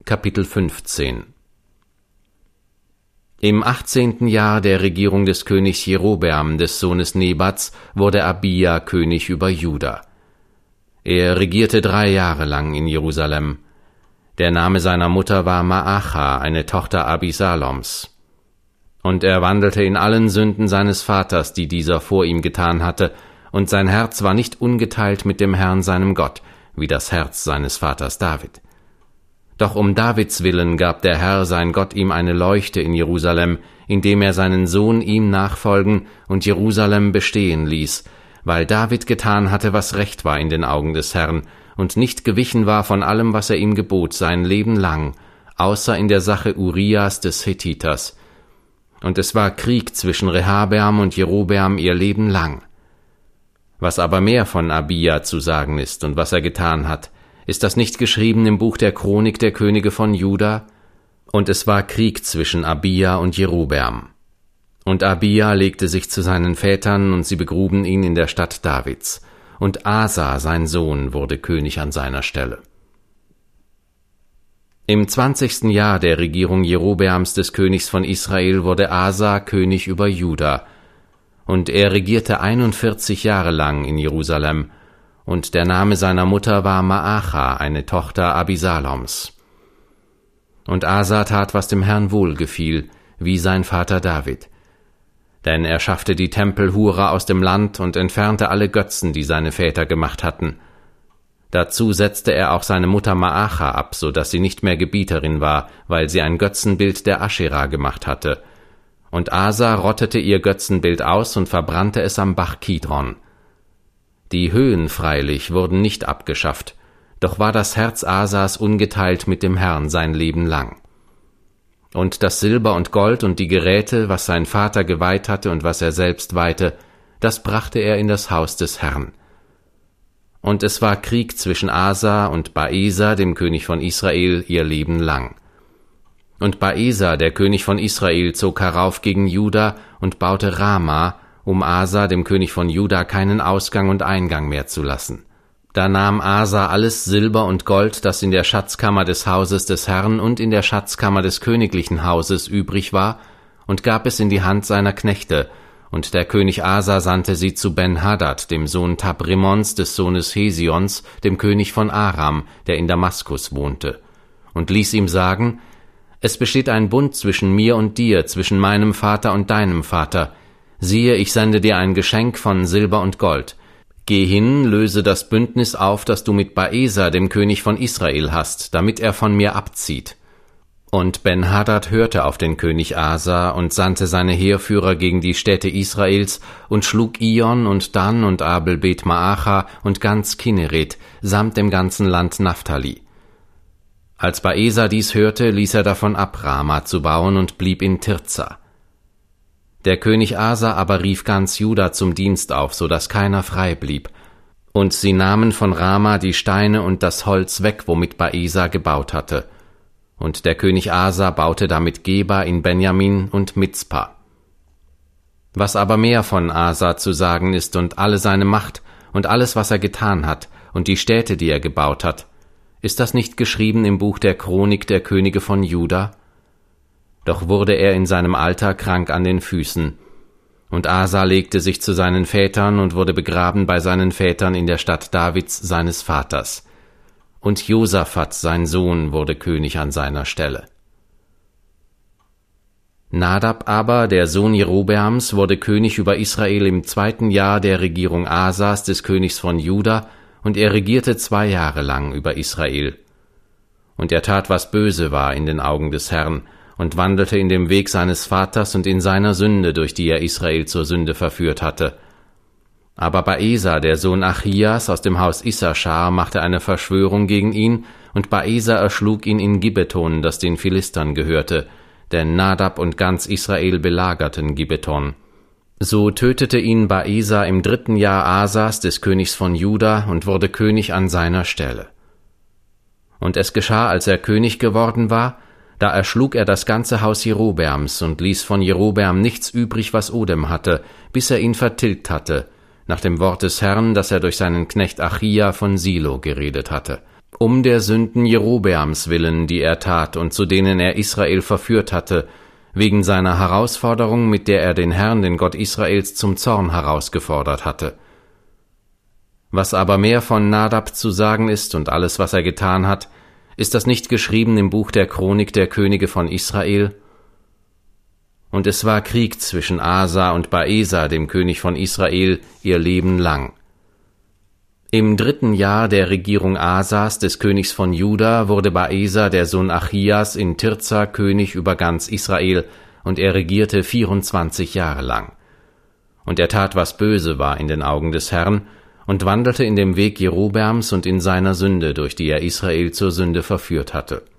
Kapitel 15. Im 18. Jahr der Regierung des Königs Jerobeam, des Sohnes Nebats, wurde Abija König über Juda. Er regierte 3 Jahre lang in Jerusalem. Der Name seiner Mutter war Maacha, eine Tochter Abisaloms. Und er wandelte in allen Sünden seines Vaters, die dieser vor ihm getan hatte, und sein Herz war nicht ungeteilt mit dem Herrn seinem Gott, wie das Herz seines Vaters David. Doch um Davids willen gab der Herr sein Gott ihm eine Leuchte in Jerusalem, indem er seinen Sohn ihm nachfolgen und Jerusalem bestehen ließ, weil David getan hatte, was recht war in den Augen des Herrn, und nicht gewichen war von allem, was er ihm gebot, sein Leben lang, außer in der Sache Urias des Hethiters. Und es war Krieg zwischen Rehabeam und Jerobeam ihr Leben lang. Was aber mehr von Abija zu sagen ist und was er getan hat, ist das nicht geschrieben im Buch der Chronik der Könige von Juda? Und es war Krieg zwischen Abija und Jerobeam. Und Abija legte sich zu seinen Vätern, und sie begruben ihn in der Stadt Davids. Und Asa, sein Sohn, wurde König an seiner Stelle. Im 20. Jahr der Regierung Jerobeams des Königs von Israel wurde Asa König über Juda. Und er regierte 41 Jahre lang in Jerusalem. Und der Name seiner Mutter war Maacha, eine Tochter Abisaloms. Und Asa tat, was dem Herrn wohlgefiel, wie sein Vater David. Denn er schaffte die Tempelhure aus dem Land und entfernte alle Götzen, die seine Väter gemacht hatten. Dazu setzte er auch seine Mutter Maacha ab, so dass sie nicht mehr Gebieterin war, weil sie ein Götzenbild der Aschera gemacht hatte. Und Asa rottete ihr Götzenbild aus und verbrannte es am Bach Kidron. Die Höhen freilich wurden nicht abgeschafft, doch war das Herz Asas ungeteilt mit dem Herrn sein Leben lang. Und das Silber und Gold und die Geräte, was sein Vater geweiht hatte und was er selbst weihte, das brachte er in das Haus des Herrn. Und es war Krieg zwischen Asa und Baesa, dem König von Israel, ihr Leben lang. Und Baesa, der König von Israel, zog herauf gegen Juda und baute Rama, um Asa, dem König von Juda, keinen Ausgang und Eingang mehr zu lassen. Da nahm Asa alles Silber und Gold, das in der Schatzkammer des Hauses des Herrn und in der Schatzkammer des königlichen Hauses übrig war, und gab es in die Hand seiner Knechte, und der König Asa sandte sie zu Ben-Hadad, dem Sohn Tabrimons, des Sohnes Hesions, dem König von Aram, der in Damaskus wohnte, und ließ ihm sagen: Es besteht ein Bund zwischen mir und dir, zwischen meinem Vater und deinem Vater. Siehe, ich sende dir ein Geschenk von Silber und Gold. Geh hin, löse das Bündnis auf, das du mit Baesa, dem König von Israel, hast, damit er von mir abzieht. Und Ben-Hadad hörte auf den König Asa und sandte seine Heerführer gegen die Städte Israels und schlug Ion und Dan und Abel-Bet-Maacha und ganz Kinneret, samt dem ganzen Land Naphtali. Als Baesa dies hörte, ließ er davon ab, Rama zu bauen, und blieb in Tirza. Der König Asa aber rief ganz Juda zum Dienst auf, so dass keiner frei blieb. Und sie nahmen von Rama die Steine und das Holz weg, womit Baesa gebaut hatte. Und der König Asa baute damit Geba in Benjamin und Mizpa. Was aber mehr von Asa zu sagen ist und alle seine Macht und alles, was er getan hat und die Städte, die er gebaut hat, ist das nicht geschrieben im Buch der Chronik der Könige von Juda? Doch wurde er in seinem Alter krank an den Füßen. Und Asa legte sich zu seinen Vätern und wurde begraben bei seinen Vätern in der Stadt Davids, seines Vaters. Und Josaphat, sein Sohn, wurde König an seiner Stelle. Nadab aber, der Sohn Jerobeams, wurde König über Israel im 2. Jahr der Regierung Asas, des Königs von Juda, und er regierte 2 Jahre lang über Israel. Und er tat, was böse war in den Augen des Herrn, und wandelte in dem Weg seines Vaters und in seiner Sünde, durch die er Israel zur Sünde verführt hatte. Aber Baesa, der Sohn Achias aus dem Haus Issaschar, machte eine Verschwörung gegen ihn, und Baesa erschlug ihn in Gibbeton, das den Philistern gehörte, denn Nadab und ganz Israel belagerten Gibbeton. So tötete ihn Baesa im 3. Jahr Asas, des Königs von Juda, und wurde König an seiner Stelle. Und es geschah, als er König geworden war, da erschlug er das ganze Haus Jerobeams und ließ von Jerobeam nichts übrig, was Odem hatte, bis er ihn vertilgt hatte, nach dem Wort des Herrn, das er durch seinen Knecht Achia von Silo geredet hatte. um der Sünden Jerobeams willen, die er tat und zu denen er Israel verführt hatte, wegen seiner Herausforderung, mit der er den Herrn, den Gott Israels, zum Zorn herausgefordert hatte. Was aber mehr von Nadab zu sagen ist und alles, was er getan hat, ist das nicht geschrieben im Buch der Chronik der Könige von Israel? Und es war Krieg zwischen Asa und Baesa, dem König von Israel, ihr Leben lang. Im 3. Jahr der Regierung Asas, des Königs von Juda, wurde Baesa, der Sohn Achias, in Tirza König über ganz Israel, und er regierte 24 Jahre lang. Und er tat, was böse war in den Augen des Herrn, und wandelte in dem Weg Jerobeams und in seiner Sünde, durch die er Israel zur Sünde verführt hatte.